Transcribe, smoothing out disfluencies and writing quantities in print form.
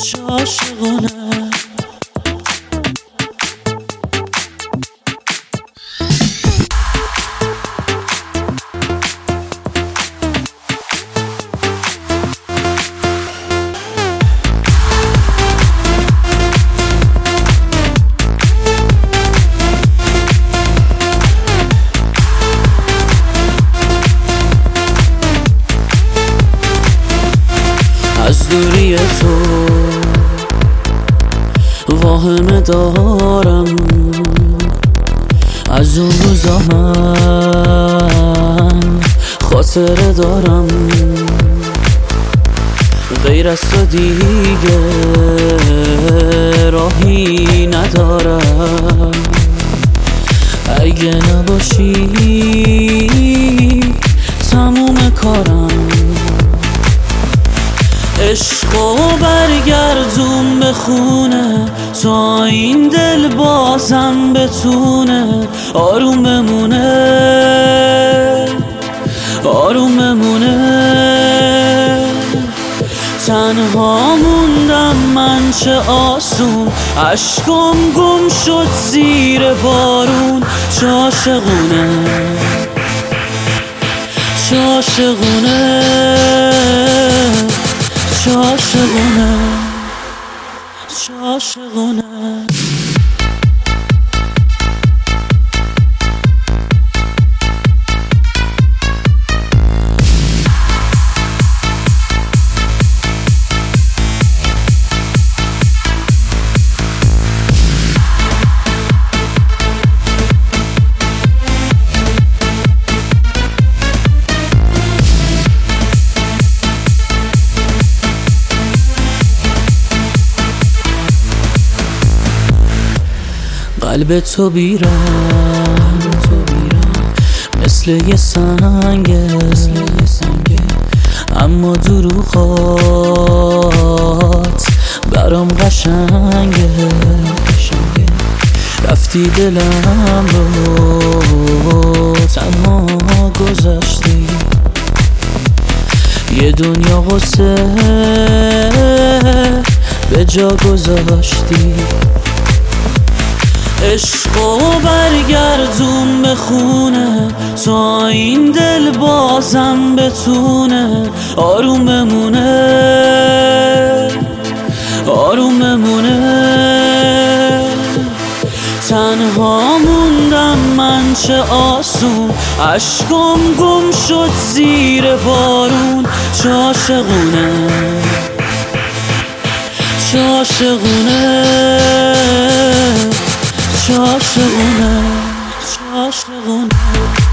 چه عاشقونه. از دوری تو واهمه دارم، از اون روزا من خاطره دارم، غیر از تو دیگه راهی ندارم. اگه نباشی تموم کارم، عشقو برگردون به خونه تا این دل بازم بتونه آروم بمونه، آروم بمونه. تنها موندم من چه آسون، عشقم گم شد زیر بارون. چه عاشقونه، چه عاشقونه، چه عاشقونه، چه عاشقونه. قلب تو بیرم مثل یه سنگه، اما دروغات برام قشنگه. رفتی دلم رو تنها گذاشتی، یه دنیا غصه به جا گذاشتی. عشقو برگردون به خونه تا این دل بازم بتونه آروم بمونه، آروم بمونه. تنها موندم من چه آسون، عشقم گم شد زیر بارون. چه عاشقونه، چه عاشقونه، چه عاشقونه، چه عاشقونه.